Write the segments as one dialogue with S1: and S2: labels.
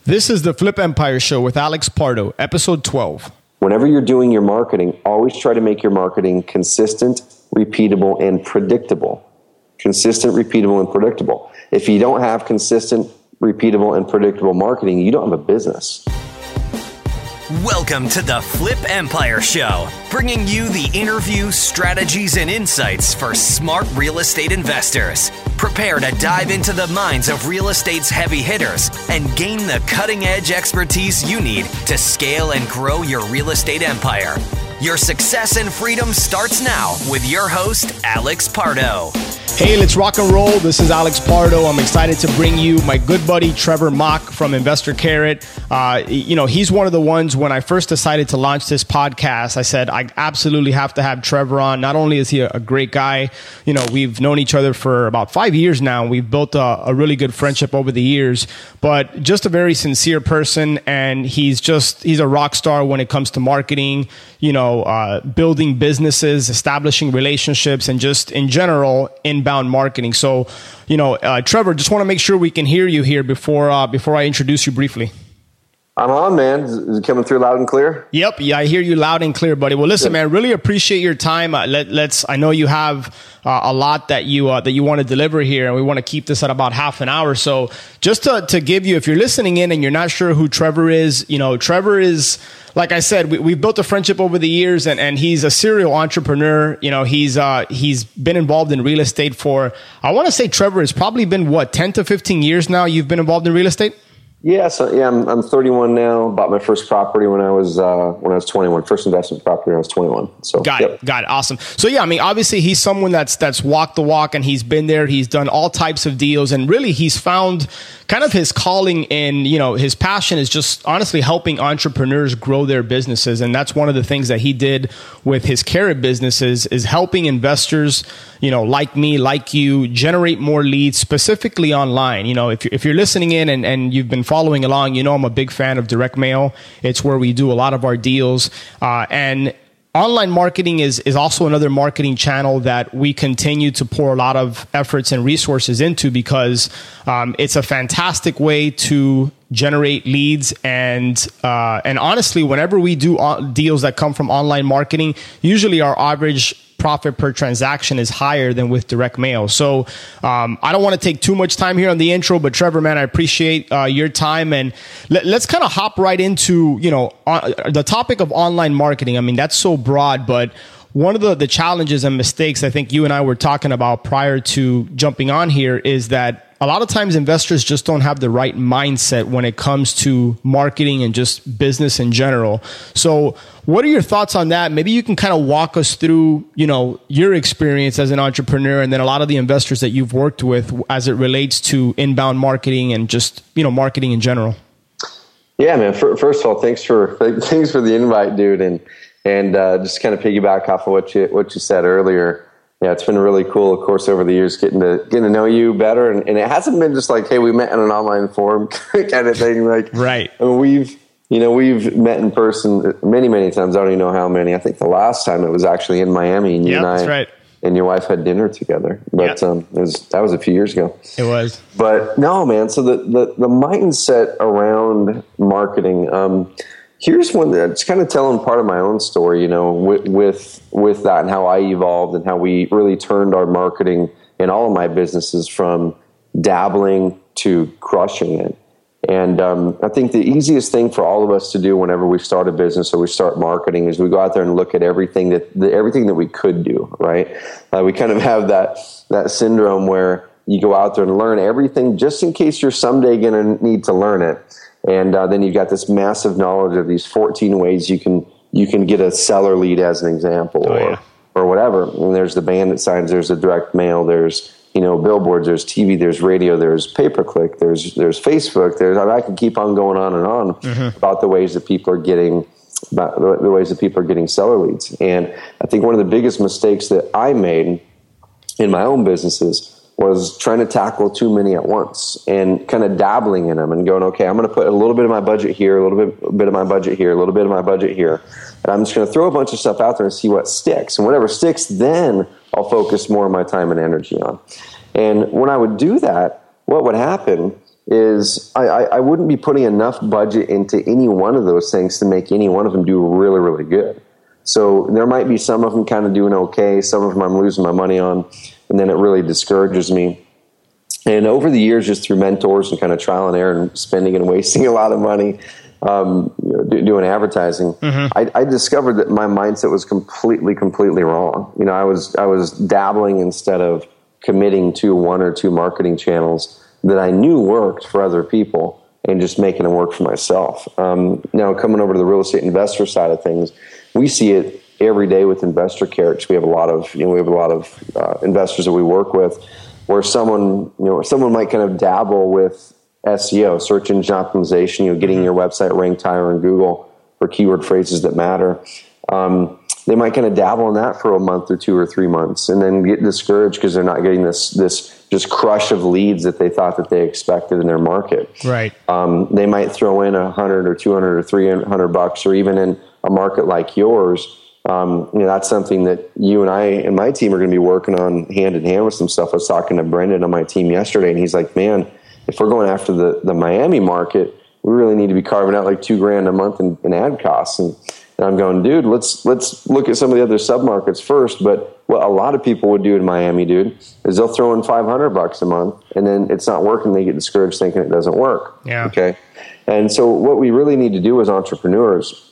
S1: This is the Flip Empire Show with Alex Pardo, episode 12.
S2: Whenever you're doing your marketing, always try to make your marketing consistent, repeatable, and predictable. Consistent, repeatable, and predictable. If you don't have consistent, repeatable, and predictable marketing, you don't have a business.
S3: Welcome to the Flip Empire Show, bringing you the interviews, strategies, and insights for smart real estate investors. Prepare to dive into the minds of real estate's heavy hitters and gain the cutting-edge expertise you need to scale and grow your real estate empire. Your success and freedom starts now with your host, Alex Pardo.
S1: Hey, let's rock and roll. This is Alex Pardo. I'm excited to bring you my good buddy, Trevor Mauch from Investor Carrot. He's one of the ones when I first decided to launch this podcast, I said, I absolutely have to have Trevor on. Not only is he a great guy, we've known each other for about 5 years now. We've built a really good friendship over the years, but just a very sincere person. And he's a rock star when it comes to marketing, building businesses, establishing relationships, and just in general, inbound marketing. So, Trevor, just want to make sure we can hear you here before I introduce you briefly.
S2: I'm on, man. Is it coming through loud and clear?
S1: Yep. Yeah, I hear you loud and clear, buddy. Well, listen, man, really appreciate your time. I know you have a lot that you want to deliver here, and we want to keep this at about half an hour. So just to give you, if you're listening in and you're not sure who Trevor is, Trevor is, like I said, we've built a friendship over the years, and he's a serial entrepreneur. He's been involved in real estate for, I want to say, Trevor, it's probably been 10 to 15 years now you've been involved in real estate?
S2: Yeah, I'm 31 now. Bought my first property when I was 21. First investment property when I was 21. So
S1: got it, awesome. So yeah, I mean, obviously he's someone that's walked the walk, and he's been there. He's done all types of deals, and really he's found kind of his calling in. His passion is just honestly helping entrepreneurs grow their businesses, and that's one of the things that he did with his Carrot businesses is helping investors, like me, like you, generate more leads, specifically online. If you're listening in and you've been following along, I'm a big fan of direct mail. It's where we do a lot of our deals. And online marketing is also another marketing channel that we continue to pour a lot of efforts and resources into because it's a fantastic way to generate leads. And honestly, whenever we do deals that come from online marketing, usually our average profit per transaction is higher than with direct mail. So I don't want to take too much time here on the intro, but Trevor, man, I appreciate your time. And let's kind of hop right into, the topic of online marketing. I mean, that's so broad, but one of the challenges and mistakes I think you and I were talking about prior to jumping on here is that a lot of times investors just don't have the right mindset when it comes to marketing and just business in general. So what are your thoughts on that? Maybe you can kind of walk us through, your experience as an entrepreneur and then a lot of the investors that you've worked with as it relates to inbound marketing and just, marketing in general.
S2: Yeah, man. First of all, thanks for the invite, dude. And just kind of piggyback off of what you said earlier. Yeah, it's been really cool, of course, over the years, getting to know you better. And it hasn't been just like, hey, we met in an online forum kind of thing. Like,
S1: right.
S2: I mean, we've met in person many, many times. I don't even know how many. I think the last time it was actually in Miami, and you and I
S1: that's right.
S2: and your wife had dinner together. But that was a few years ago.
S1: It was.
S2: But no, man. So the mindset around marketing. Here's one that's kind of telling part of my own story, with that and how I evolved and how we really turned our marketing in all of my businesses from dabbling to crushing it. And I think the easiest thing for all of us to do whenever we start a business or we start marketing is we go out there and look at everything that we could do, right? We kind of have that syndrome where you go out there and learn everything just in case you're someday going to need to learn it. And then you've got this massive knowledge of these 14 ways you can get a seller lead as an example, or whatever. And there's the bandit signs, there's the direct mail, there's billboards, there's TV, there's radio, there's pay-per-click, there's Facebook, I can keep on going on and on about the ways that people are getting seller leads. And I think one of the biggest mistakes that I made in my own businesses was trying to tackle too many at once and kind of dabbling in them and going, okay, I'm going to put a little bit of my budget here, a little bit of my budget here, a little bit of my budget here. And I'm just going to throw a bunch of stuff out there and see what sticks. And whatever sticks, then I'll focus more of my time and energy on. And when I would do that, what would happen is I wouldn't be putting enough budget into any one of those things to make any one of them do really, really good. So there might be some of them kind of doing okay, some of them I'm losing my money on, and then it really discourages me. And over the years, just through mentors and kind of trial and error and spending and wasting a lot of money doing advertising, I discovered that my mindset was completely wrong. I was dabbling instead of committing to one or two marketing channels that I knew worked for other people and just making them work for myself. Now, coming over to the real estate investor side of things, we see it every day with Investor Carrots. We have a lot of investors that we work with, where someone might kind of dabble with SEO, search engine optimization, getting your website ranked higher in Google for keyword phrases that matter. They might kind of dabble in that for a month or 2 or 3 months, and then get discouraged because they're not getting this just crush of leads that they thought that they expected in their market.
S1: Right.
S2: They might throw in $100 or $200 or $300, or even in a market like yours. That's something that you and I and my team are going to be working on hand in hand with some stuff. I was talking to Brendan on my team yesterday, and he's like, man, if we're going after the Miami market, we really need to be carving out like $2,000 a month in ad costs. And I'm going, dude, let's look at some of the other submarkets first. But what a lot of people would do in Miami, dude, is they'll throw in $500 a month, and then it's not working. They get discouraged thinking it doesn't work.
S1: Yeah.
S2: Okay. And so what we really need to do as entrepreneurs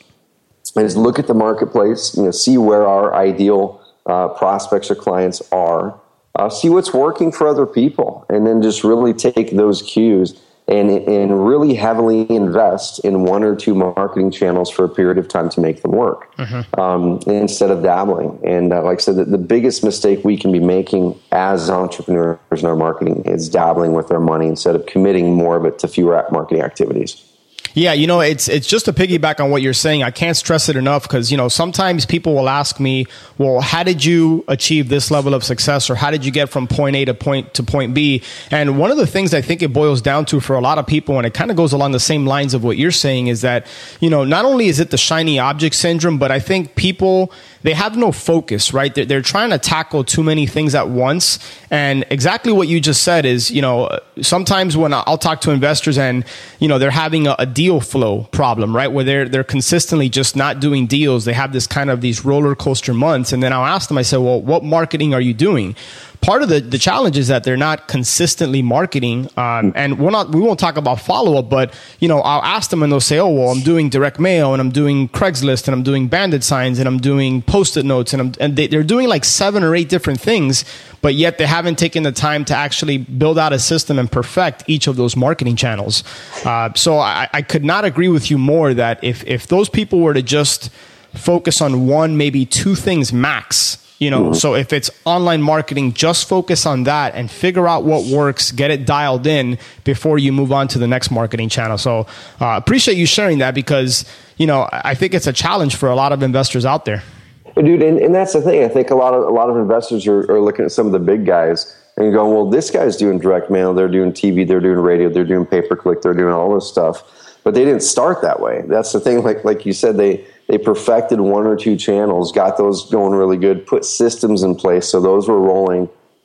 S2: is look at the marketplace, see where our ideal prospects or clients are, see what's working for other people, and then just really take those cues and really heavily invest in one or two marketing channels for a period of time to make them work, instead of dabbling. And like I said, the biggest mistake we can be making as entrepreneurs in our marketing is dabbling with our money instead of committing more of it to fewer marketing activities.
S1: Yeah, it's just to piggyback on what you're saying. I can't stress it enough because, sometimes people will ask me, well, how did you achieve this level of success, or how did you get from point A to point B? And one of the things I think it boils down to for a lot of people, and it kind of goes along the same lines of what you're saying, is that, not only is it the shiny object syndrome, but I think people, they have no focus, right? They're trying to tackle too many things at once. And exactly what you just said is, sometimes when I'll talk to investors and, they're having a deal flow problem, right? Where they're consistently just not doing deals. They have these roller coaster months. And then I'll ask them, I say, well, what marketing are you doing? Part of the challenge is that they're not consistently marketing. And we won't talk about follow-up, but, I'll ask them and they'll say, oh, well, I'm doing direct mail and I'm doing Craigslist and I'm doing bandit signs and I'm doing Post-it notes and they're doing like 7 or 8 different things, but yet they haven't taken the time to actually build out a system and perfect each of those marketing channels. So I could not agree with you more that if those people were to just focus on 1, maybe 2 things max, so if it's online marketing, just focus on that and figure out what works, get it dialed in before you move on to the next marketing channel. So appreciate you sharing that because, I think it's a challenge for a lot of investors out there.
S2: Dude, and that's the thing. I think a lot of investors are looking at some of the big guys and going, well, this guy's doing direct mail, they're doing TV, they're doing radio, they're doing pay-per-click, they're doing all this stuff. But they didn't start that way. That's the thing. Like you said, they perfected 1 or 2 channels, got those going really good, put systems in place so those were rolling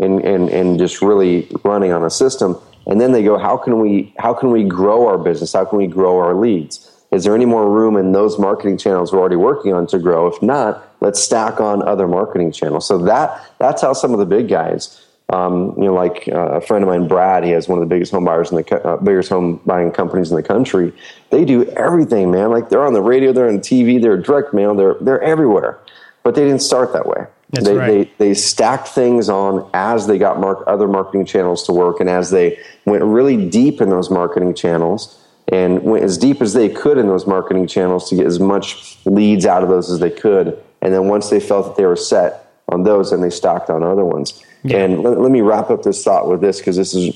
S2: and just really running on a system. And then they go, how can we grow our business? How can we grow our leads? Is there any more room in those marketing channels we're already working on to grow? If not, let's stack on other marketing channels. So that's how some of the big guys, like a friend of mine, Brad, he has one of the biggest home buyers biggest home buying companies in the country. They do everything, man. Like they're on the radio, they're on TV, they're direct mail, they're everywhere. But they didn't start that way.
S1: That's right.
S2: They stacked things on as they got other marketing channels to work, and as they went really deep in those marketing channels and went as deep as they could in those marketing channels to get as much leads out of those as they could. And then once they felt that they were set on those, then they stocked on other ones. Yeah. And let me wrap up this thought with this, because this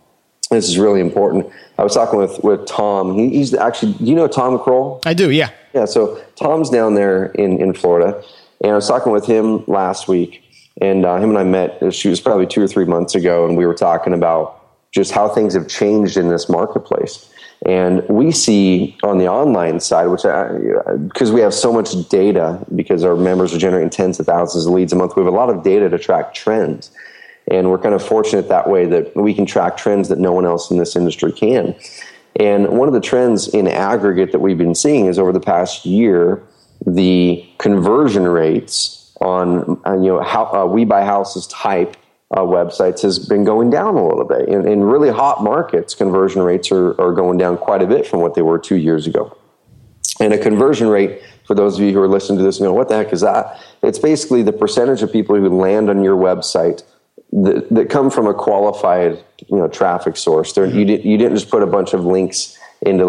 S2: is really important. I was talking with Tom. He's actually, do you know Tom Kroll?
S1: I do, yeah.
S2: Yeah, so Tom's down there in Florida, and I was talking with him last week, and him and I met, it was probably 2 or 3 months ago, and we were talking about just how things have changed in this marketplace. And we see on the online side, which because we have so much data, because our members are generating tens of thousands of leads a month, we have a lot of data to track trends. And we're kind of fortunate that way that we can track trends that no one else in this industry can. And one of the trends in aggregate that we've been seeing is over the past year, the conversion rates on how We Buy Houses type websites has been going down a little bit. In really hot markets, conversion rates are going down quite a bit from what they were 2 years ago. And a conversion rate, for those of you who are listening to this and go, what the heck is that? It's basically the percentage of people who land on your website that come from a qualified traffic source. You didn't just put a bunch of links into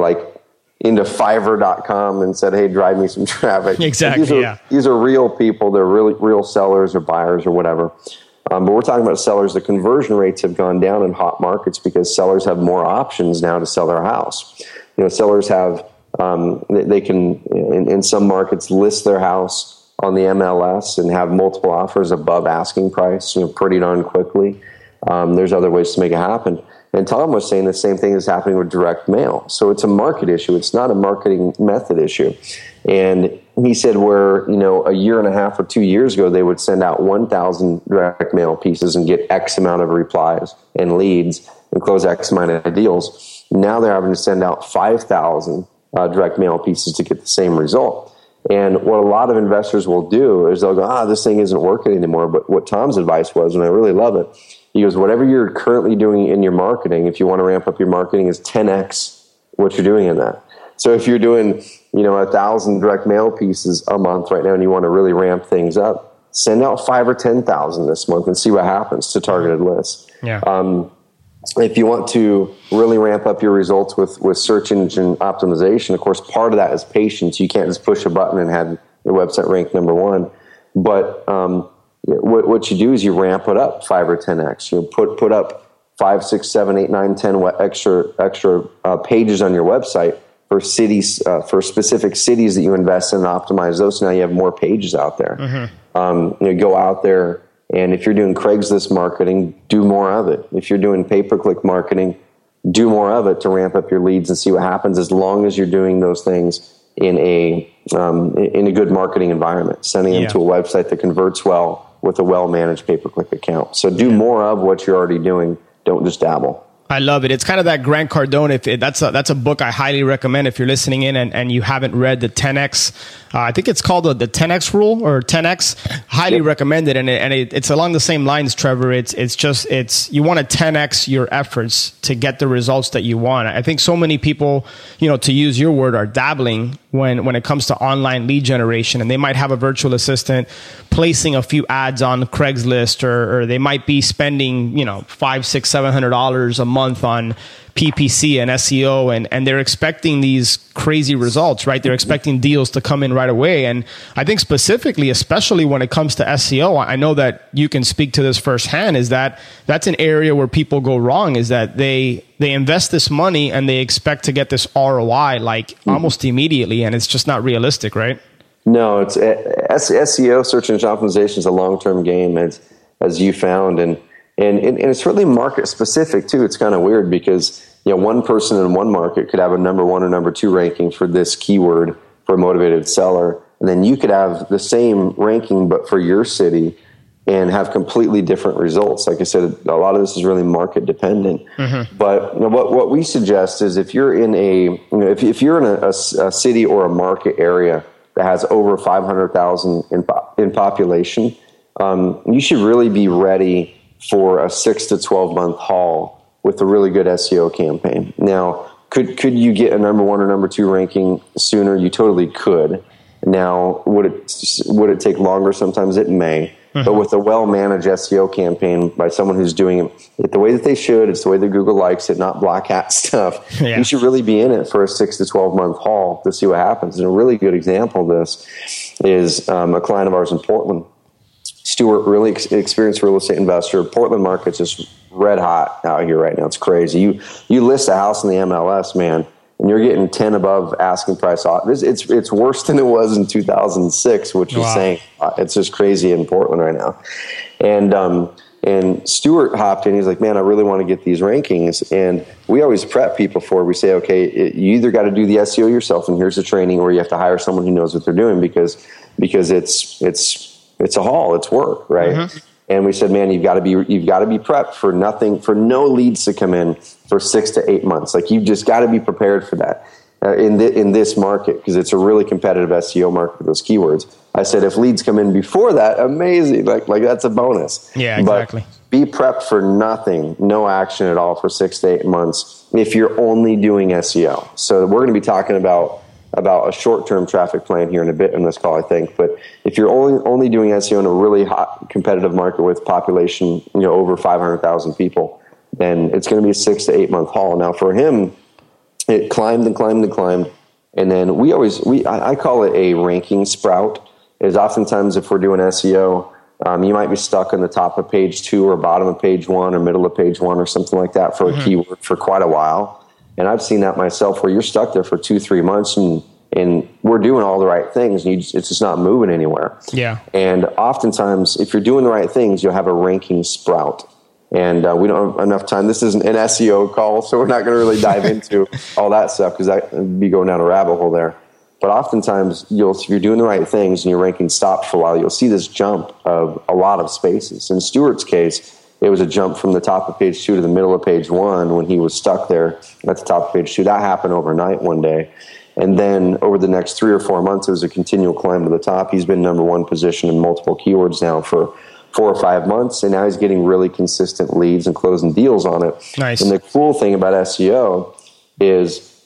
S2: Fiverr.com and said, hey, drive me some traffic.
S1: Exactly.
S2: These are real people. They're really real sellers or buyers or whatever. But we're talking about sellers. The conversion rates have gone down in hot markets because sellers have more options now to sell their house. Sellers have, they can, in some markets, list their house on the MLS and have multiple offers above asking price, pretty darn quickly. There's other ways to make it happen. And Tom was saying the same thing is happening with direct mail. So it's a market issue. It's not a marketing method issue. And he said where, a year and a half or 2 years ago, they would send out 1,000 direct mail pieces and get X amount of replies and leads and close X amount of deals. Now they're having to send out 5,000 direct mail pieces to get the same result. And what a lot of investors will do is they'll go, this thing isn't working anymore. But what Tom's advice was, and I really love it, he goes, whatever you're currently doing in your marketing, if you want to ramp up your marketing, is 10x what you're doing in that. So if you're doing, 1,000 direct mail pieces a month right now and you want to really ramp things up, send out 5,000 or 10,000 this month and see what happens to targeted lists.
S1: Yeah.
S2: If you want to really ramp up your results with search engine optimization, of course, part of that is patience. You can't just push a button and have your website ranked number one. But what you do is you ramp it up 5 or 10x. You put up 5, 6, 7, 8, 9, 10 extra pages on your website for cities, for specific cities that you invest in and optimize those. So now you have more pages out there. Mm-hmm. Go out there, and if you're doing Craigslist marketing, do more of it. If you're doing pay-per-click marketing, do more of it to ramp up your leads and see what happens, as long as you're doing those things in a good marketing environment, sending them to a website that converts well with a well-managed pay-per-click account. So do more of what you're already doing. Don't just dabble.
S1: I love it. It's kind of that Grant Cardone. That's a book I highly recommend if you're listening in and you haven't read the 10X. I think it's called the 10X rule or 10X. Highly recommend it. And it's along the same lines, Trevor. It's you want to 10X your efforts to get the results that you want. I think so many people, to use your word, are dabbling when it comes to online lead generation, and they might have a virtual assistant placing a few ads on Craigslist, or they might be spending, $500, $600, $700 a month on PPC and SEO, and they're expecting these crazy results, right? They're expecting deals to come in right away. And I think specifically, especially when it comes to SEO, I know that you can speak to this firsthand, is that that's an area where people go wrong, is that they invest this money and they expect to get this ROI almost immediately, and it's just not realistic, right?
S2: No, it's SEO, search engine optimization, is a long-term game, as you found, and it's really market specific too. It's kind of weird because one person in one market could have a number 1 or number 2 ranking for this keyword for a motivated seller, and then you could have the same ranking but for your city and have completely different results. Like I said, a lot of this is really market dependent. Mm-hmm. But what we suggest is if you're in if you're in a city or a market area that has over 500,000 in population, you should really be ready for a 6 to 12 month haul with a really good SEO campaign. Now, could you get a number 1 or number 2 ranking sooner? You totally could. Now, would it take longer? Sometimes it may. Mm-hmm. But with a well-managed SEO campaign by someone who's doing it the way that they should, it's the way that Google likes it, not black hat stuff. Yeah. You should really be in it for a 6 to 12 month haul to see what happens. And a really good example of this is a client of ours in Portland. Stuart, really experienced real estate investor. Portland market's just red hot out here right now. It's crazy. You list a house in the MLS, man, and you're getting 10 above asking price. It's worse than it was in 2006, which is saying it's just crazy in Portland right now. And Stuart hopped in. He's like, man, I really want to get these rankings. And we always prep people for it. We say, okay, you either got to do the SEO yourself, and here's the training, or you have to hire someone who knows what they're doing because it's a haul, it's work, right? Mm-hmm. And we said, man, you've got to be prepped for nothing, for no leads to come in for 6 to 8 months. Like, you've just got to be prepared for that in this market, because it's a really competitive SEO market for those keywords. I said, if leads come in before that, amazing. Like that's a bonus.
S1: Yeah, exactly.
S2: But be prepped for nothing, no action at all for 6 to 8 months if you're only doing SEO. So we're going to be talking about a short-term traffic plan here in a bit in this call, I think. But if you're only doing SEO in a really hot competitive market with population, over 500,000 people, then it's going to be a 6 to 8 month haul. Now for him, it climbed and climbed and climbed. And then I call it a ranking sprout. Is oftentimes if we're doing SEO, you might be stuck on the top of page 2 or bottom of page 1 or middle of page 1 or something like that for a keyword for quite a while. And I've seen that myself, where you're stuck there for 2-3 months and we're doing all the right things, and it's just not moving anywhere.
S1: Yeah.
S2: And oftentimes, if you're doing the right things, you'll have a ranking sprout. And we don't have enough time. This isn't an SEO call, so we're not going to really dive into all that stuff, because that would be going down a rabbit hole there. But oftentimes, if you're doing the right things and your ranking stops for a while, you'll see this jump of a lot of spaces. In Stuart's case, it was a jump from the top of page 2 to the middle of page 1 when he was stuck there at the top of page 2. That happened overnight one day. And then over the next 3 or 4 months, it was a continual climb to the top. He's been number 1 position in multiple keywords now for 4 or 5 months, and now he's getting really consistent leads and closing deals on it.
S1: Nice.
S2: And the cool thing about SEO is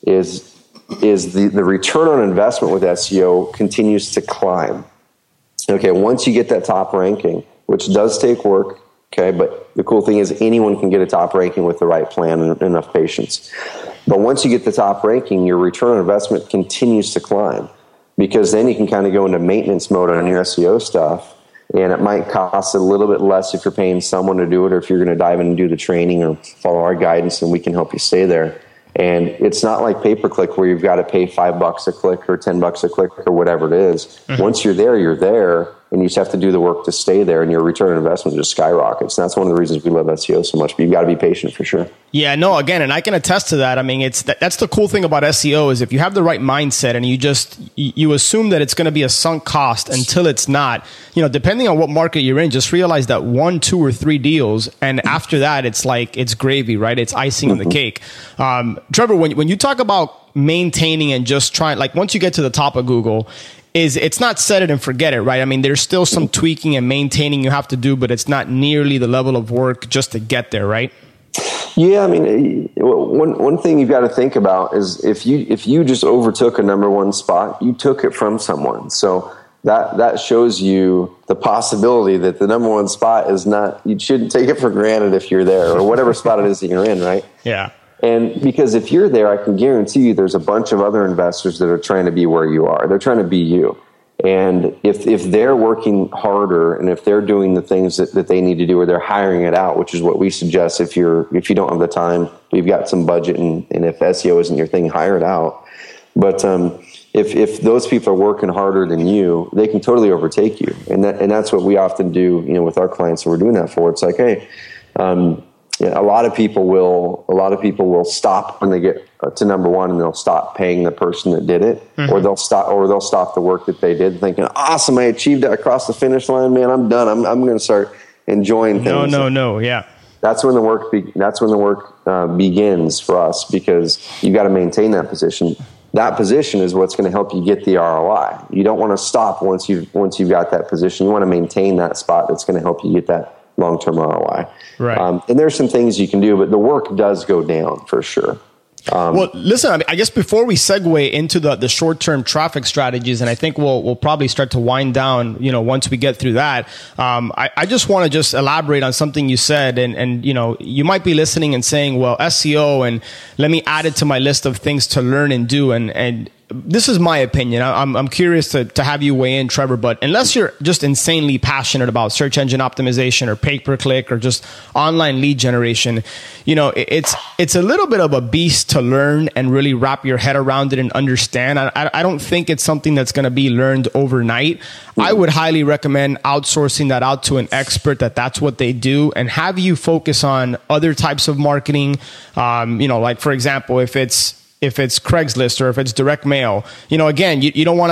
S2: the return on investment with SEO continues to climb. Okay, once you get that top ranking, which does take work, okay, but the cool thing is anyone can get a top ranking with the right plan and enough patience. But once you get the top ranking, your return on investment continues to climb, because then you can kind of go into maintenance mode on your SEO stuff, and it might cost a little bit less if you're paying someone to do it, or if you're going to dive in and do the training or follow our guidance, and we can help you stay there. And it's not like pay-per-click where you've got to pay $5 a click or $10 a click or whatever it is. Mm-hmm. Once you're there, and you just have to do the work to stay there, and your return on investment just skyrockets. And that's one of the reasons we love SEO so much, but you've got to be patient for sure.
S1: Yeah, no, again, and I can attest to that. I mean, that's the cool thing about SEO is if you have the right mindset and you assume that it's going to be a sunk cost until it's not, depending on what market you're in, just realize that 1, 2, or 3 deals. And after that, it's like, it's gravy, right? It's icing on the cake. Trevor, when you talk about maintaining and just trying, like once you get to the top of Google, it's not set it and forget it, right? I mean, there's still some tweaking and maintaining you have to do, but it's not nearly the level of work just to get there, right?
S2: Yeah, I mean, one thing you've got to think about is if you just overtook a number 1 spot, you took it from someone. So that shows you the possibility that the number 1 spot is not, you shouldn't take it for granted if you're there, or whatever spot it is that you're in, right?
S1: Yeah.
S2: And because if you're there, I can guarantee you there's a bunch of other investors that are trying to be where you are. They're trying to be you. And if they're working harder, and if they're doing the things that they need to do, or they're hiring it out, which is what we suggest if you don't have the time, we've got some budget, and if SEO isn't your thing, hire it out. But if those people are working harder than you, they can totally overtake you. And that's what we often do, with our clients that we're doing that for. It's like, hey, a lot of people will stop when they get to number 1, and they'll stop paying the person that did it, mm-hmm. or they'll stop the work that they did, thinking, awesome, I achieved it, across the finish line, man, I'm done. I'm going to start enjoying things.
S1: No, yeah.
S2: That's when the work begins for us, because you got to maintain that position. That position is what's going to help you get the ROI. You don't want to stop once you've got that position. You want to maintain that spot that's going to help you get that long-term ROI.
S1: Right.
S2: And there's some things you can do, but the work does go down for sure.
S1: Well, listen, I guess before we segue into the short-term traffic strategies, and I think we'll probably start to wind down, once we get through that, I just want to just elaborate on something you said, and you might be listening and saying, well, SEO, and let me add it to my list of things to learn and do, and this is my opinion. I'm curious to have you weigh in, Trevor, but unless you're just insanely passionate about search engine optimization or pay-per-click or just online lead generation, it's a little bit of a beast to learn and really wrap your head around it and understand. I don't think it's something that's going to be learned overnight. I would highly recommend outsourcing that out to an expert that's what they do, and have you focus on other types of marketing. Like for example, if it's Craigslist or if it's direct mail, again, you don't want to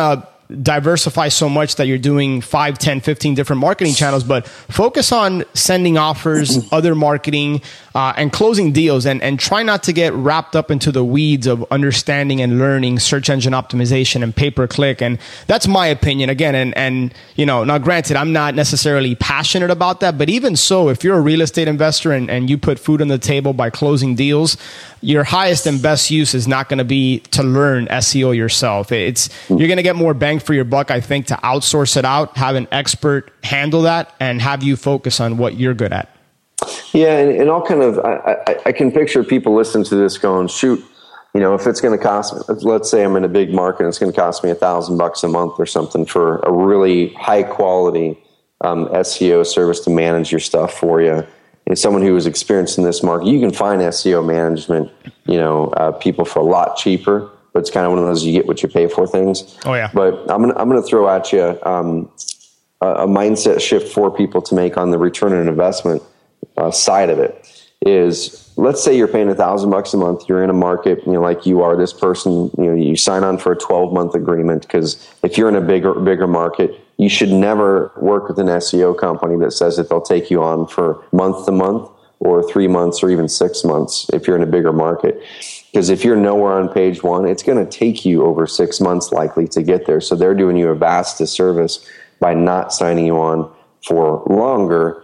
S1: diversify so much that you're doing 5, 10, 15 different marketing channels, but focus on sending offers, other marketing, and closing deals, and try not to get wrapped up into the weeds of understanding and learning search engine optimization and pay-per-click. And that's my opinion again. And now granted, I'm not necessarily passionate about that, but even so, if you're a real estate investor and you put food on the table by closing deals, your highest and best use is not going to be to learn SEO yourself. You're going to get more bang for your buck, I think, to outsource it out, have an expert handle that, and have you focus on what you're good at.
S2: Yeah, and I'll kind of, I can picture people listening to this going, shoot, if it's going to cost me, let's say I'm in a big market and it's going to cost me $1,000 a month or something for a really high quality SEO service to manage your stuff for you. And someone who is experienced in this market, you can find SEO management, people for a lot cheaper, but it's kind of one of those you get what you pay for things.
S1: Oh yeah.
S2: But I'm gonna throw at you a mindset shift for people to make on the return on investment side of it. Is, let's say you're paying $1,000 a month, you're in a market, like you are, this person, you sign on for a 12-month agreement, because if you're in a bigger market, you should never work with an SEO company that says that they'll take you on for month to month or 3 months or even 6 months if you're in a bigger market. Because if you're nowhere on page one, it's going to take you over 6 months likely to get there. So they're doing you a vast disservice by not signing you on for longer.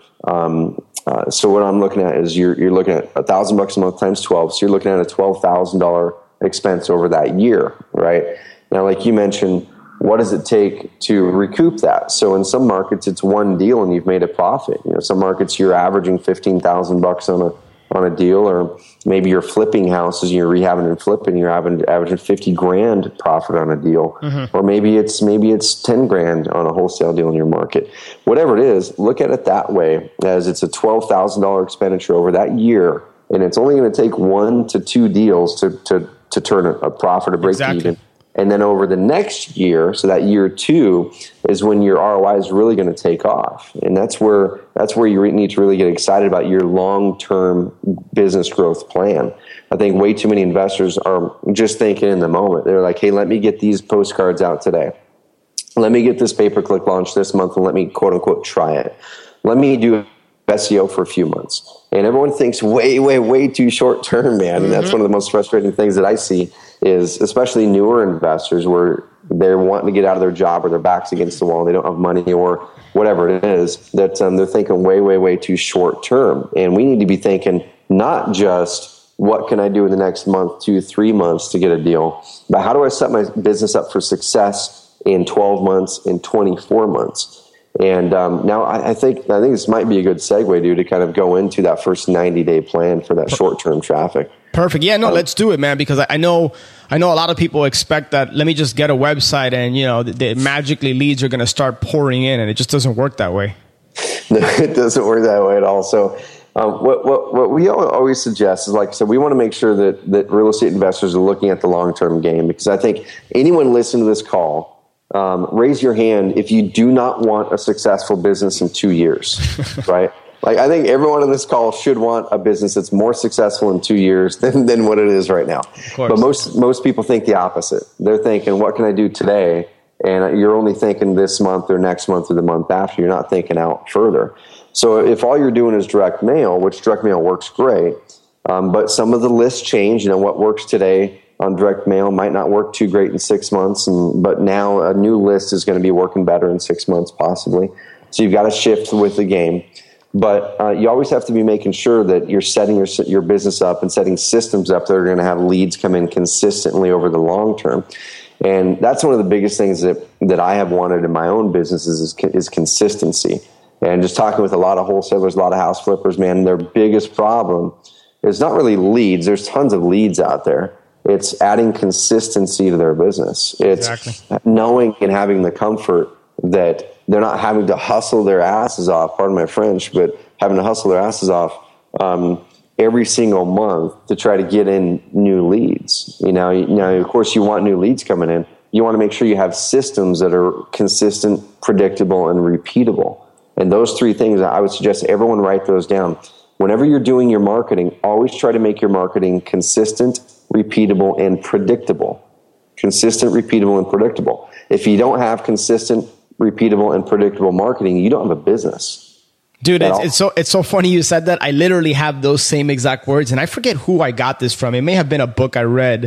S2: So what I'm looking at is you're looking at $1,000 a month times 12. So you're looking at a $12,000 expense over that year, right? Now, like you mentioned, what does it take to recoup that? So in some markets, it's one deal and you've made a profit. Some markets you're averaging $15,000 on a deal, or maybe you're flipping houses, you're rehabbing and flipping, you're averaging $50,000 profit on a deal, or maybe it's $10,000 on a wholesale deal in your market. Whatever it is, look at it that way, as it's a $12,000 expenditure over that year, and it's only going to take 1 to 2 deals to turn a profit or break even. And then over the next year, so that year 2 is when your ROI is really going to take off. And that's where you need to really get excited about your long-term business growth plan. I think way too many investors are just thinking in the moment. They're like, hey, let me get these postcards out today. Let me get this pay-per-click launched this month and let me quote unquote try it. Let me do SEO for a few months. And everyone thinks way too short term, man. And that's one of the most frustrating things that I see is, especially newer investors, where they're wanting to get out of their job or their back's against the wall, they don't have money or whatever it is, that they're thinking way too short term. And we need to be thinking not just what can I do in the next month, 2, 3 months to get a deal, but how do I set my business up for success in 12 months, in 24 months? And now I think this might be a good segue, dude, to kind of go into that first 90-day plan for that short-term traffic.
S1: Perfect. Yeah, no, let's do it, man, because I know a lot of people expect that, let me just get a website and, magically leads are going to start pouring in, and it just doesn't work that way.
S2: No, it doesn't work that way at all. So what we always suggest is, like I said, we want to make sure that real estate investors are looking at the long-term game, because I think anyone listening to this call, raise your hand if you do not want a successful business in 2 years, right? Like, I think everyone on this call should want a business that's more successful in 2 years than what it is right now. But most people think the opposite. They're thinking, what can I do today? And you're only thinking this month or next month or the month after. You're not thinking out further. So if all you're doing is direct mail, which direct mail works great, but some of the lists change. What works today on direct mail might not work too great in 6 months, but now a new list is going to be working better in 6 months possibly. So you've got to shift with the game. But you always have to be making sure that you're setting your business up and setting systems up that are going to have leads come in consistently over the long term. And that's one of the biggest things that I have wanted in my own businesses is consistency. And just talking with a lot of wholesalers, a lot of house flippers, man, their biggest problem is not really leads. There's tons of leads out there. It's adding consistency to their business. It's knowing and having the comfort that they're not having to hustle their asses off, pardon my French, but having to hustle their asses off every single month to try to get in new leads. Now, of course, you want new leads coming in. You want to make sure you have systems that are consistent, predictable, and repeatable. And those 3 things, I would suggest everyone write those down. Whenever you're doing your marketing, always try to make your marketing consistent, repeatable, and predictable. Consistent, repeatable, and predictable. If you don't have consistent, repeatable, and predictable marketing, you don't have a business.
S1: Dude, it's so funny you said that. I literally have those same exact words, and I forget who I got this from. It may have been a book I read,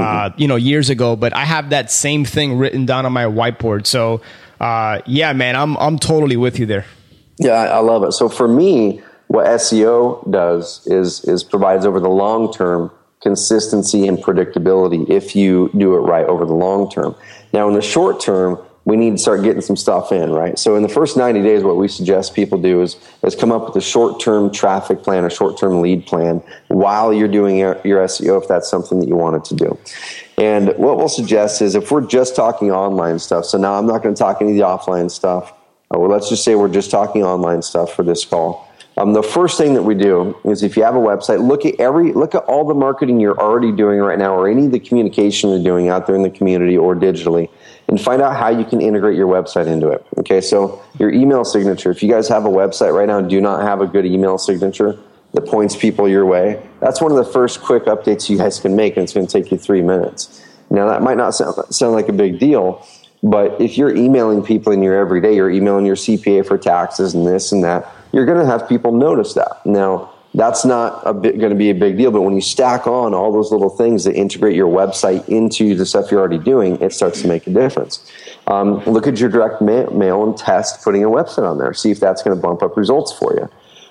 S1: years ago, but I have that same thing written down on my whiteboard. So, yeah, man, I'm totally with you there.
S2: Yeah, I love it. So for me, what SEO does is provides over the long term consistency and predictability if you do it right over the long term. Now, in the short term, we need to start getting some stuff in, right? So in the first 90 days, what we suggest people do is come up with a short-term traffic plan, a short-term lead plan while you're doing your SEO, if that's something that you wanted to do. And what we'll suggest is if we're just talking online stuff, so now I'm not going to talk any of the offline stuff. Well, let's just say we're just talking online stuff for this call. The first thing that we do is if you have a website, look at all the marketing you're already doing right now or any of the communication you're doing out there in the community or digitally, and find out how you can integrate your website into it. Okay, so your email signature, if you guys have a website right now and do not have a good email signature that points people your way, that's one of the first quick updates you guys can make, and it's going to take you 3 minutes. Now, that might not sound like a big deal, but if you're emailing people in your everyday, you're emailing your CPA for taxes and this and that, you're going to have people notice that. Now, that's not going to be a big deal, but when you stack on all those little things that integrate your website into the stuff you're already doing, it starts to make a difference. Look at your direct mail and test putting a website on there. See if that's going to bump up results for you.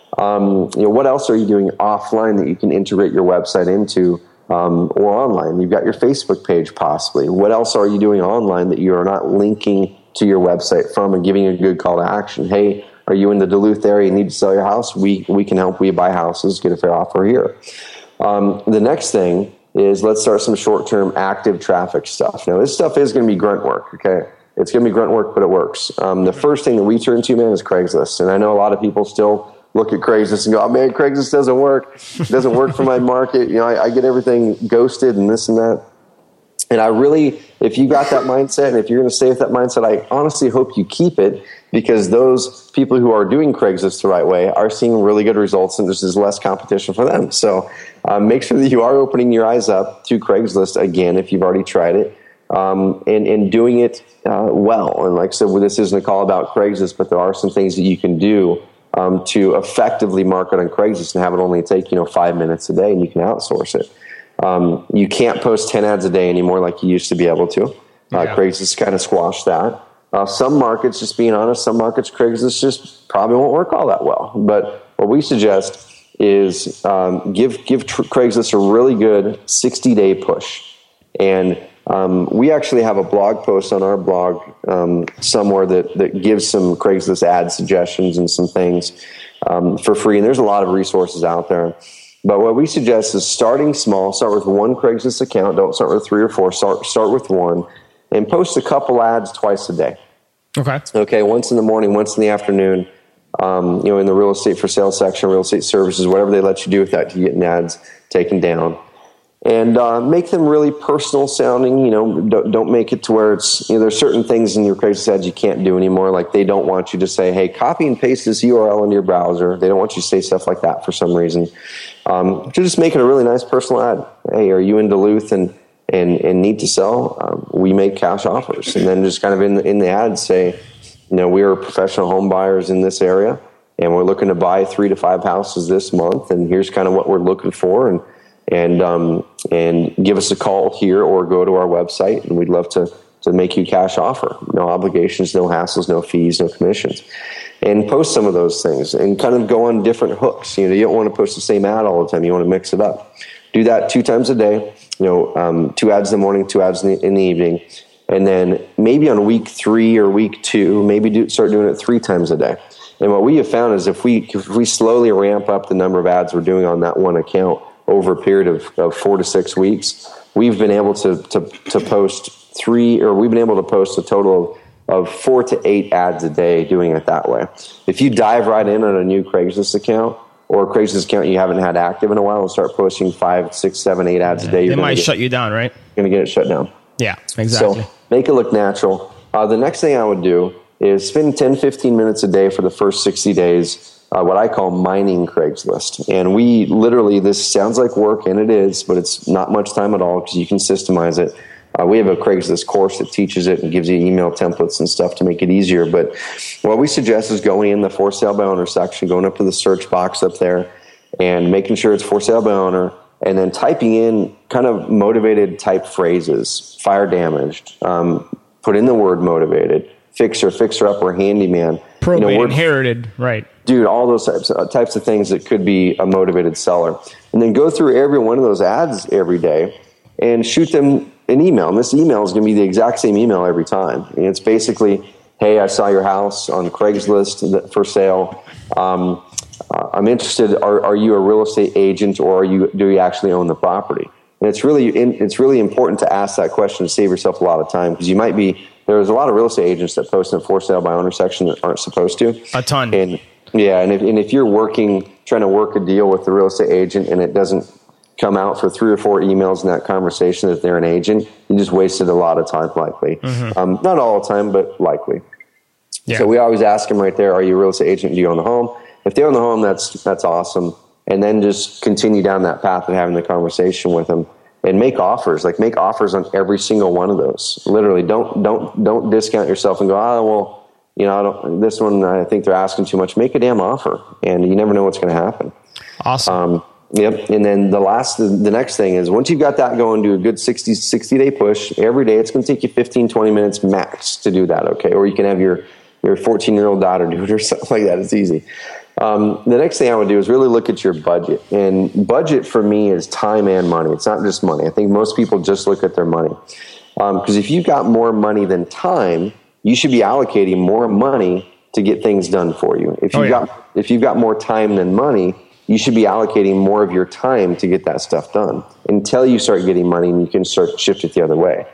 S2: What else are you doing offline that you can integrate your website into or online? You've got your Facebook page possibly. What else are you doing online that you are not linking to your website from and giving a good call to action? Hey, are you in the Duluth area and need to sell your house? We can help you buy houses, get a fair offer here. The next thing is let's start some short-term active traffic stuff. Now, this stuff is going to be grunt work, okay? It's going to be grunt work, but it works. The first thing that we turn to, man, is Craigslist. And I know a lot of people still look at Craigslist and go, oh, man, Craigslist doesn't work. It doesn't work for my market. I get everything ghosted and this and that. And I really, if you got that mindset and if you're going to stay with that mindset, I honestly hope you keep it, because those people who are doing Craigslist the right way are seeing really good results and there's less competition for them. So make sure that you are opening your eyes up to Craigslist again if you've already tried it and doing it well. And like I said, this isn't a call about Craigslist, but there are some things that you can do to effectively market on Craigslist and have it only take 5 minutes a day, and you can outsource it. You can't post 10 ads a day anymore like you used to be able to. Craigslist kind of squashed that. Some markets, just being honest, some markets Craigslist just probably won't work all that well. But what we suggest is give Craigslist a really good 60-day push. And we actually have a blog post on our blog somewhere that gives some Craigslist ad suggestions and some things for free. And there's a lot of resources out there. But what we suggest is starting small. Start with one Craigslist account. Don't start with 3 or 4. Start with one. And post a couple ads twice a day. Okay. Once in the morning, once in the afternoon, in the real estate for sale section, real estate services, whatever they let you do with that to get ads taken down. And make them really personal sounding. Don't make it to where it's, there's certain things in your Craigslist ads you can't do anymore. Like they don't want you to say, hey, copy and paste this URL into your browser. They don't want you to say stuff like that for some reason. To just make it a really nice personal ad. Hey, are you in Duluth and need to sell? We make cash offers. And then just kind of in the ad say, we are professional home buyers in this area and we're looking to buy 3 to 5 houses this month. And here's kind of what we're looking for. And give us a call here or go to our website, and we'd love to make you a cash offer. No obligations, no hassles, no fees, no commissions. And post some of those things and kind of go on different hooks. You don't want to post the same ad all the time. You want to mix it up. Do that 2 times a day. 2 ads in the morning, 2 ads in the evening. And then maybe on week 3 or week 2, maybe start doing it 3 times a day. And what we have found is if we slowly ramp up the number of ads we're doing on that one account over a period of 4 to 6 weeks, we've been able to post a total of 4 to 8 ads a day doing it that way. If you dive right in on a new Craigslist account or a Craigslist account you haven't had active in a while and start posting 5, 6, 7, 8 ads a day,
S1: they might shut you down, right?
S2: You're going to get it shut down.
S1: Yeah, exactly.
S2: So make it look natural. The next thing I would do is spend 10, 15 minutes a day for the first 60 days, what I call mining Craigslist. And we literally, this sounds like work, and it is, but it's not much time at all because you can systemize it. We have a Craigslist course that teaches it and gives you email templates and stuff to make it easier. But what we suggest is going in the for sale by owner section, going up to the search box up there and making sure it's for sale by owner, and then typing in kind of motivated type phrases, fire damaged, put in the word motivated, fixer, fixer-upper, handyman.
S1: Probate, inherited, right.
S2: Dude, all those types of things that could be a motivated seller. And then go through every one of those ads every day and shoot them an email. And this email is going to be the exact same email every time. And it's basically, hey, I saw your house on Craigslist for sale. I'm interested. Are you a real estate agent, or do you actually own the property? And it's really important to ask that question to save yourself a lot of time, because there's a lot of real estate agents that post in the for sale by owner section that aren't supposed to.
S1: A ton.
S2: And if you're trying to work a deal with the real estate agent and it doesn't come out for 3 or 4 emails in that conversation that they're an agent, you just wasted a lot of time, likely. Mm-hmm. Not all the time, but likely. Yeah. So we always ask them right there, are you a real estate agent? Do you own the home? If they own the home, that's awesome. And then just continue down that path of having the conversation with them and make offers. Like, make offers on every single one of those. Literally, don't discount yourself and go, this one, I think they're asking too much. Make a damn offer, and you never know what's going to happen.
S1: Awesome.
S2: Yep. And then the next thing is, once you've got that going, do a good 60-day push every day. It's going to take you 15-20 minutes max to do that, okay? Or you can have your 14-year-old daughter do it or something like that. It's easy. The next thing I would do is really look at your budget. And budget for me is time and money. It's not just money. I think most people just look at their money. Because if you've got more money than time, you should be allocating more money to get things done for you. If you've got more time than money, you should be allocating more of your time to get that stuff done until you start getting money and you can start to shift it the other way.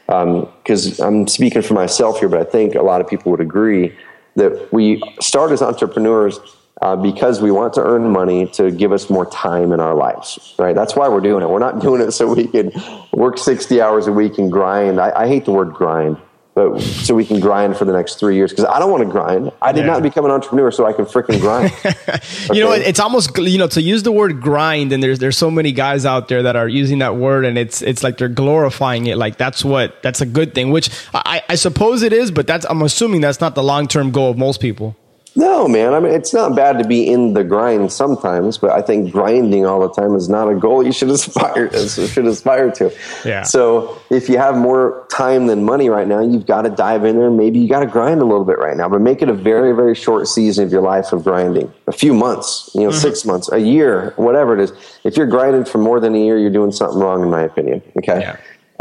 S2: Because I'm speaking for myself here, but I think a lot of people would agree that we start as entrepreneurs because we want to earn money to give us more time in our lives, right? That's why we're doing it. We're not doing it so we can work 60 hours a week and grind. I hate the word grind, but so we can grind for the next 3 years, because I don't want to grind. I did not become an entrepreneur so I can freaking grind. Okay?
S1: You know, it's almost, to use the word grind, and there's so many guys out there that are using that word, and it's like they're glorifying it. Like that's a good thing, which I suppose it is, but I'm assuming that's not the long-term goal of most people.
S2: No, man. I mean, it's not bad to be in the grind sometimes, but I think grinding all the time is not a goal you should aspire to.
S1: Yeah.
S2: So if you have more time than money right now, you've got to dive in there, and maybe you got to grind a little bit right now, but make it a very, very short season of your life of grinding. A few months, 6 months, a year, whatever it is. If you're grinding for more than a year, you're doing something wrong, in my opinion. Okay.
S1: Yeah.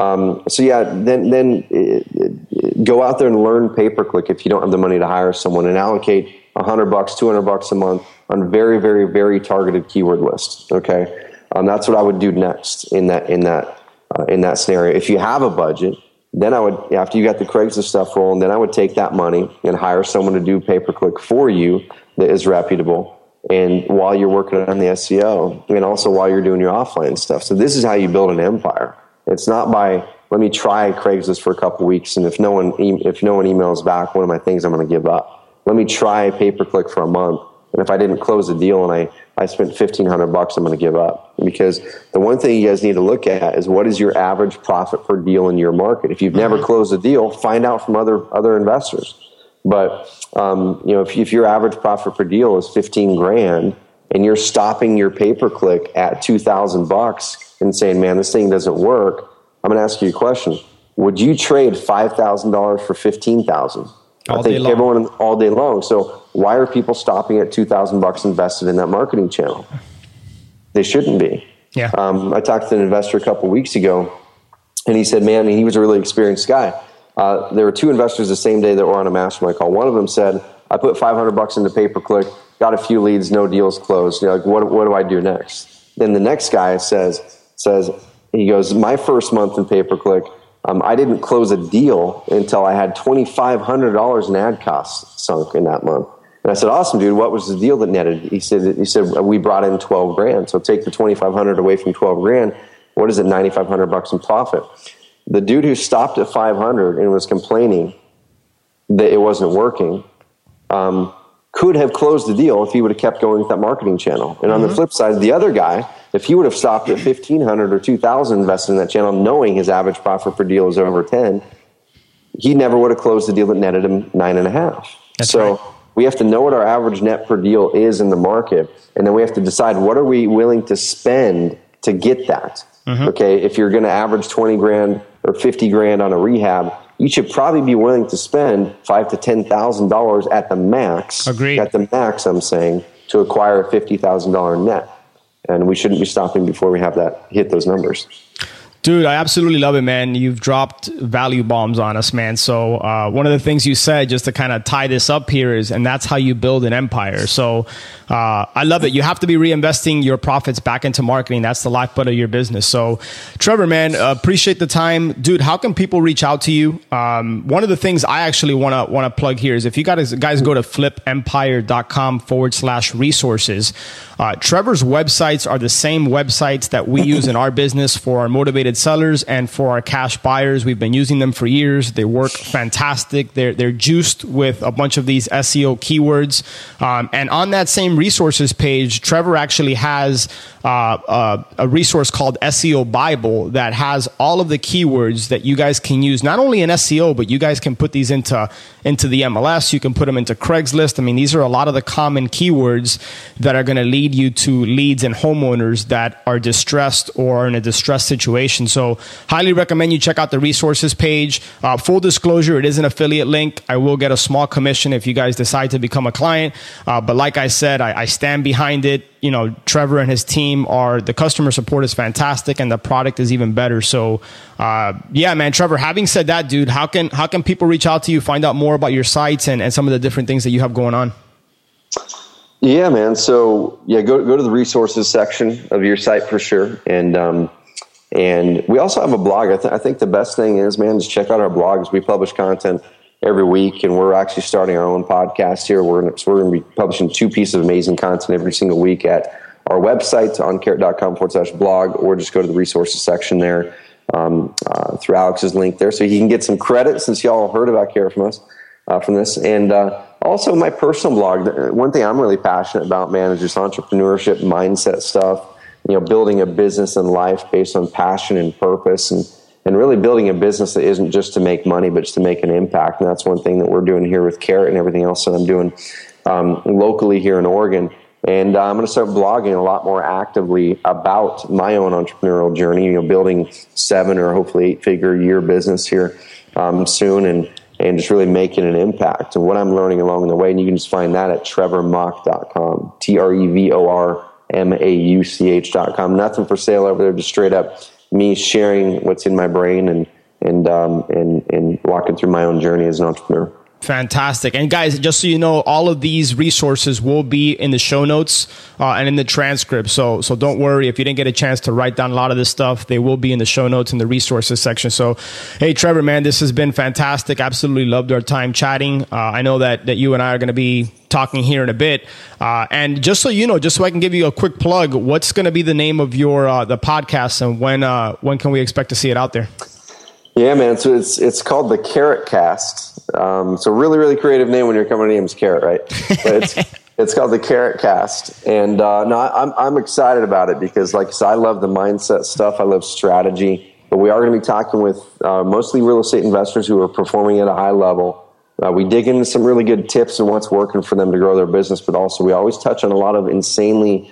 S2: Then go out there and learn pay-per-click if you don't have the money to hire someone, and allocate $100, $200 a month on very, very, very targeted keyword lists. Okay. That's what I would do next in that scenario. If you have a budget, then I would, after you got the Craigslist stuff rolling, then I would take that money and hire someone to do pay-per-click for you that is reputable. And while you're working on the SEO, and also while you're doing your offline stuff. So this is how you build an empire. It's not by, let me try Craigslist for a couple of weeks, and if no one emails back, one of my things I'm going to give up. Let me try pay-per-click for a month, and if I didn't close the deal and I spent $1,500, I'm going to give up. Because the one thing you guys need to look at is, what is your average profit per deal in your market? If you've never closed a deal, find out from other investors. But if your average profit per deal is $15,000 and you're stopping your pay-per-click at $2,000 and saying, man, this thing doesn't work, I'm going to ask you a question. Would you trade $5,000 for $15,000? I think everyone all day long. So why are people stopping at $2,000 invested in that marketing channel? They shouldn't be.
S1: Yeah.
S2: I talked to an investor a couple of weeks ago, and he said, man, he was a really experienced guy. There were 2 investors the same day that were on a mastermind call. One of them said, I put $500 into pay-per-click, got a few leads, no deals closed. Like, what do I do next? Then the next guy says, he goes, my first month in pay-per-click, I didn't close a deal until I had $2,500 in ad costs sunk in that month. And I said, awesome, dude, what was the deal that netted? He said, we brought in $12,000. So take the $2,500 away from $12,000. What is it? $9,500 in profit. The dude who stopped at 500 and was complaining that it wasn't working, could have closed the deal if he would have kept going with that marketing channel. And on the flip side, the other guy if he would have stopped at 1,500 or 2,000 invested in that channel, knowing his average profit per deal is over 10, he never would have closed the deal that netted him 9.5. So right. We have to know what our average net per deal is in the market, and then we have to decide what are we willing to spend to get that. Okay, if you're going to average 20 grand or 50 grand on a rehab, you should probably be willing to spend $5,000 to $10,000 at the max.
S1: Agreed.
S2: At the max, I'm saying, to acquire a $50,000 net, and we shouldn't be stopping before we have that hit those numbers.
S1: Dude, I absolutely love it, man. You've dropped value bombs on us, man. So one of the things you said, just to kind of tie this up here, is, and that's how you build an empire. So I love it. You have to be reinvesting your profits back into marketing. That's the lifeblood of your business. So Trevor, man, appreciate the time. Dude, how can people reach out to you? One of the things I actually want to plug here is if you guys go to flipempire.com/resources, Trevor's websites are the same websites that we use in our business for our motivated sellers and for our cash buyers. We've been using them for years. They work fantastic. They're juiced with a bunch of these SEO keywords. And on that same resources page, Trevor actually has a resource called SEO Bible that has all of the keywords that you guys can use, not only in SEO, but you guys can put these into the MLS. You can put them into Craigslist. I mean, these are a lot of the common keywords that are going to lead you to leads and homeowners that are distressed or are in a distressed situation. So highly recommend you check out the resources page. Full disclosure, it is an affiliate link. I will get a small commission if you guys decide to become a client. But like I said, I stand behind it. You know, Trevor and his team the customer support is fantastic and the product is even better. So yeah, man, Trevor, having said that, dude, how can people reach out to you, find out more about your sites and some of the different things that you have going on?
S2: Yeah, man. So yeah, go to the resources section of your site for sure. And we also have a blog. I think the best thing is, man, just check out our blogs. We publish content every week, and we're actually starting our own podcast here. We're going to be publishing 2 pieces of amazing content every single week at our website, oncarrot.com/blog, or just go to the resources section there through Alex's link there, so he can get some credit since y'all heard about Carrot from us, from this. And also my personal blog. One thing I'm really passionate about, man, is just entrepreneurship, mindset stuff, building a business and life based on passion and purpose, and really building a business that isn't just to make money, but just to make an impact. And that's one thing that we're doing here with Carrot and everything else that I'm doing locally here in Oregon. And I'm going to start blogging a lot more actively about my own entrepreneurial journey, building 7 or hopefully 8-figure year business here soon, and just really making an impact and what I'm learning along the way. And you can just find that at trevormauch.com, TrevorMauch.com. Nothing for sale over there, just straight up me sharing what's in my brain and walking through my own journey as an entrepreneur.
S1: Fantastic. And guys, just so you know, all of these resources will be in the show notes and in the transcript. So don't worry if you didn't get a chance to write down a lot of this stuff. They will be in the show notes in the resources section. So, hey, Trevor, man, this has been fantastic. Absolutely loved our time chatting. I know that you and I are going to be talking here in a bit. And just so you know, just so I can give you a quick plug, what's going to be the name of your the podcast, and when can we expect to see it out there?
S2: Yeah, man. So it's called the Carrot Cast. So really, really creative name when your company name is Carrot, right? But it's called the Carrot Cast. And I'm excited about it because, like I said, I love the mindset stuff. I love strategy. But we are going to be talking with mostly real estate investors who are performing at a high level. We dig into some really good tips and what's working for them to grow their business. But also we always touch on a lot of insanely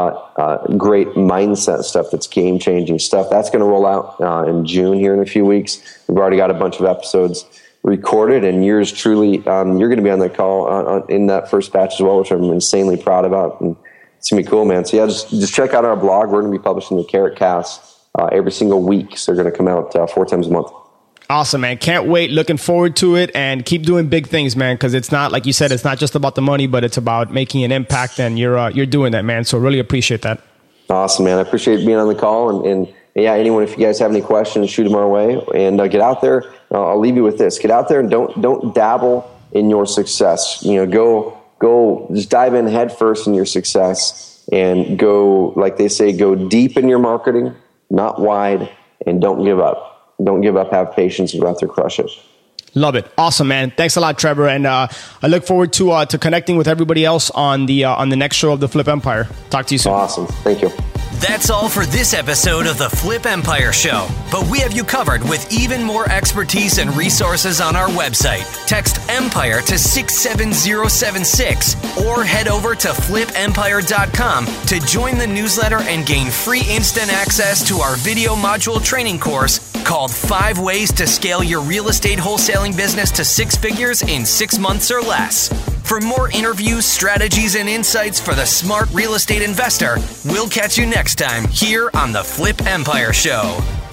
S2: great mindset stuff that's game-changing stuff. That's going to roll out in June here in a few weeks. We've already got a bunch of episodes recorded, and yours truly, you're going to be on the call in that first batch as well, which I'm insanely proud about. And it's going to be cool, man. So yeah, just check out our blog. We're going to be publishing the Carrot Cast every single week. So they're going to come out 4 times a month.
S1: Awesome, man. Can't wait. Looking forward to it, and keep doing big things, man, because it's not, like you said, it's not just about the money, but it's about making an impact, and you're doing that, man. So really appreciate that. Awesome, man. I appreciate being on the call, and yeah, anyone, if you guys have any questions, shoot them our way, and get out there. I'll leave you with this. Get out there and don't dabble in your success. Go just dive in head first in your success, and go, like they say, go deep in your marketing, not wide, and don't give up. Don't give up. Have patience and go out there, crush it. Love it. Awesome, man. Thanks a lot, Trevor. And I look forward to connecting with everybody else on the next show of the Flip Empire. Talk to you soon. Awesome. Thank you.
S3: That's all for this episode of the Flip Empire Show, but we have you covered with even more expertise and resources on our website. Text EMPIRE to 67076 or head over to flipempire.com to join the newsletter and gain free instant access to our video module training course called 5 Ways to Scale Your Real Estate Wholesaling Business to 6 Figures in 6 months or less. For more interviews, strategies, and insights for the smart real estate investor, we'll catch you next time here on the Flip Empire Show.